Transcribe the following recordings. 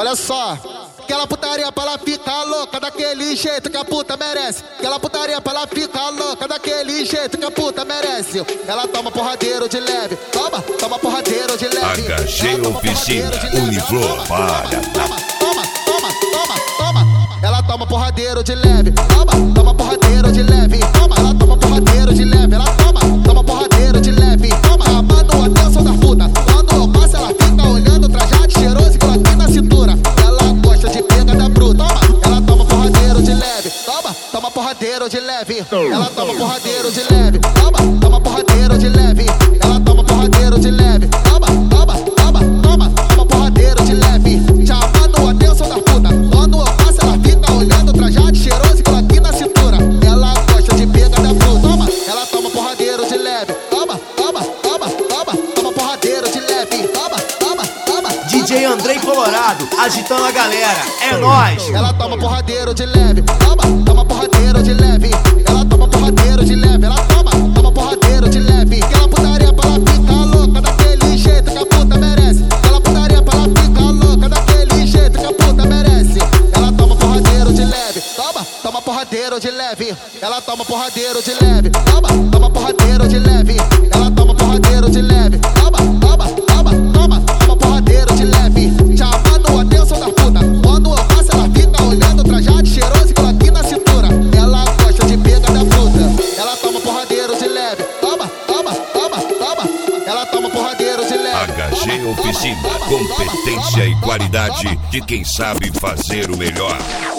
Olha só, aquela putaria pra ela ficar louca daquele jeito que a puta merece. Aquela putaria pra ela ficar louca daquele jeito que a puta merece. Ela toma porradeiro de leve, toma porradeiro de leve. HG Oficina, Uniflor, palha. Toma. Ela toma porradeiro de leve, toma porradeiro de leve. Ela toma porradeiro de leve, ela toma porradeiro de leve. Chamando a atenção da puta. Quando eu passo ela fica olhando, trajado cheiroso e aqui na cintura. Ela gosta de pega da bruta. Ela toma porradeiro de leve, toma porradeiro de leve. Ela toma porradeiro de leve, toma porradeiro de leve. Ela toma porradeiro de leve, toma porradeiro de leve. Chamando a atenção da puta. Quando eu passo ela fica olhando, trajado cheiroso e aqui na cintura. Ela gosta de pega da bruta. Ela toma porradeiro de leve, toma porradeiro de leve. DJ Andrei Colorado, agitando a galera, é nóis! Ela toma porradeiro de leve, toma porradeiro de leve. Ela toma porradeiro de leve, ela toma porradeiro de leve. Aquela putaria pra ela ficar louca daquele jeito que a puta merece. Aquela putaria pra ela ficar louca daquele jeito que a puta merece. Ela toma porradeiro de leve, toma porradeiro de leve. Ela toma porradeiro de leve, toma porradeiro de leve. Ela toma porradeiro de leve, toma porradeiro de leve. Chamando a atenção da puta. Quando eu passo ela fica olhando, trajado cheiroso e aqui na cintura. Ela gosta de pega da fruta. Ela toma porradeiro de leve, toma. Ela toma porradeiro de leve. HG Oficina, competência e qualidade de quem sabe fazer o melhor.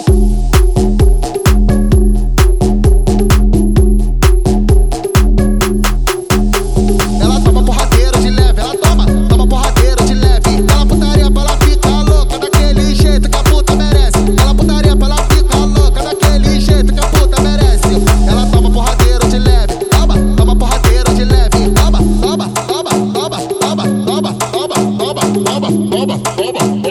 Ela toma porradeiro de leve, ela toma porradeiro de leve. Ela putaria pra ela ficar louca daquele jeito que a puta merece. Ela putaria pra ela ficar louca daquele jeito que a puta merece. Ela toma porradeiro de leve, toma porradeiro de leve. Toma.